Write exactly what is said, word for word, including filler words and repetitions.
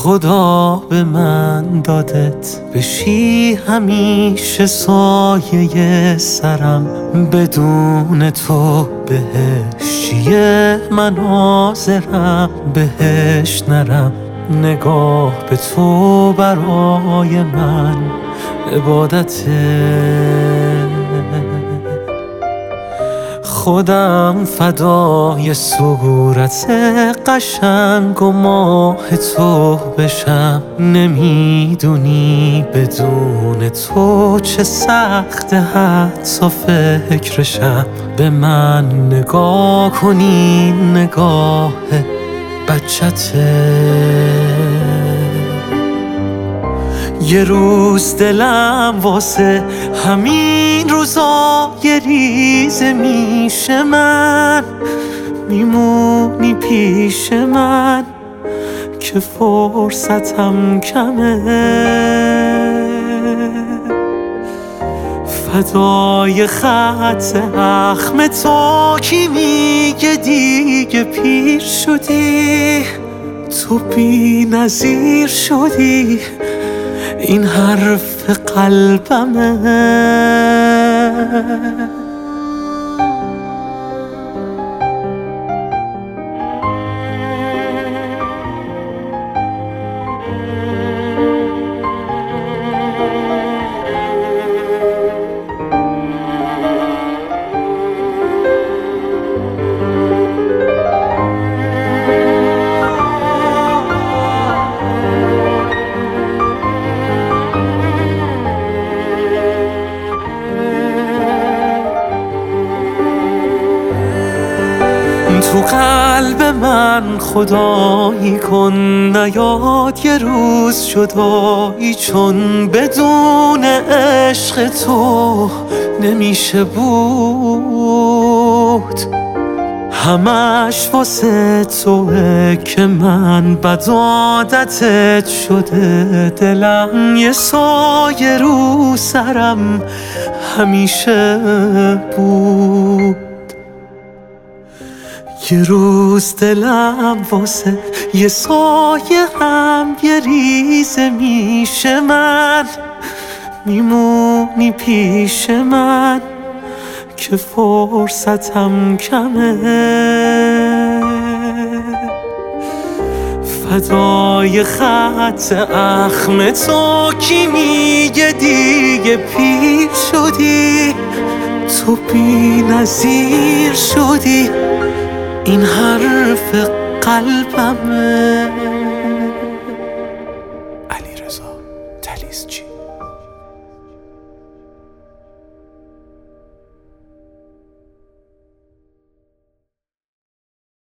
خدا به من دادت بشی همیشه سایه سرم، بدون تو بهش چیه من حاضرم بهش نرم. نگاه به تو برای من عبادته، خودم فدای صورت قشنگ و ماه تو بشم. نمیدونی بدون تو چه سخته حتی فکرشم. به من نگاه کنی نگاه بچته، یه روز دلم واسه همین روزا یه ریزه میشه. من میمونی پیش من که فرصتم کمه، فدای خط اخم تو کی میگه دیگه پیر شدی. تو بی نظیر شدی، این حرف قلبمه. تو قلب من خدایی کن، نیاد یه روز جدایی، چون بدون عشق تو نمیشه بود. همش واسه توه که من بد عادتت شده، دلم یه سایه رو سرم همیشه بود. یه روز دلم واسه یه سایه هم یه ریزه میشه. من میمونی پیش من که فرصتم کمه، فدای خط اخم تو کی میگه دیگه پیر شدی. تو بی نظیر شدی، این حرف قلبمه.